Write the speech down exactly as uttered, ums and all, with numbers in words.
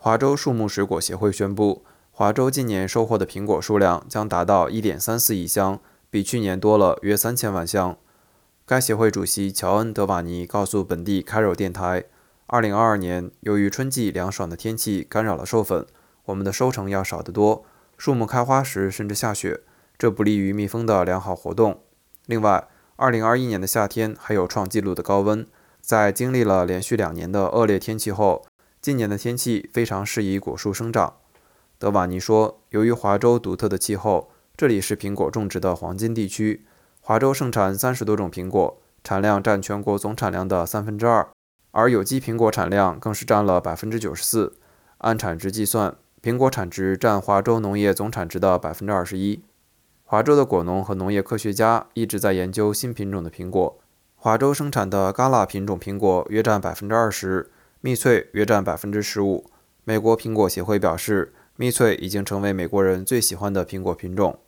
华州树木水果协会宣布，华州今年收获的苹果数量将达到 一点三四亿箱，比去年多了约三千万箱。该协会主席乔恩·德瓦尼告诉本地 Caro 电台，二零二二年由于春季凉爽的天气干扰了授粉，我们的收成要少得多，树木开花时甚至下雪，这不利于蜜蜂的良好活动。另外，二零二一年的夏天还有创纪录的高温，在经历了连续两年的恶劣天气后，今年的天气非常适宜果树生长。德瓦尼说，由于华州独特的气候，这里是苹果种植的黄金地区。华州盛产三十多种苹果，产量占全国总产量的三分之二，而有机苹果产量更是占了百分之九十四。按产值计算，苹果产值占华州农业总产值的百分之二十一。华州的果农和农业科学家一直在研究新品种的苹果。华州生产的嘎拉品种苹果约占百分之二十。蜜翠约占百分之十五。美国苹果协会表示，蜜翠已经成为美国人最喜欢的苹果品种。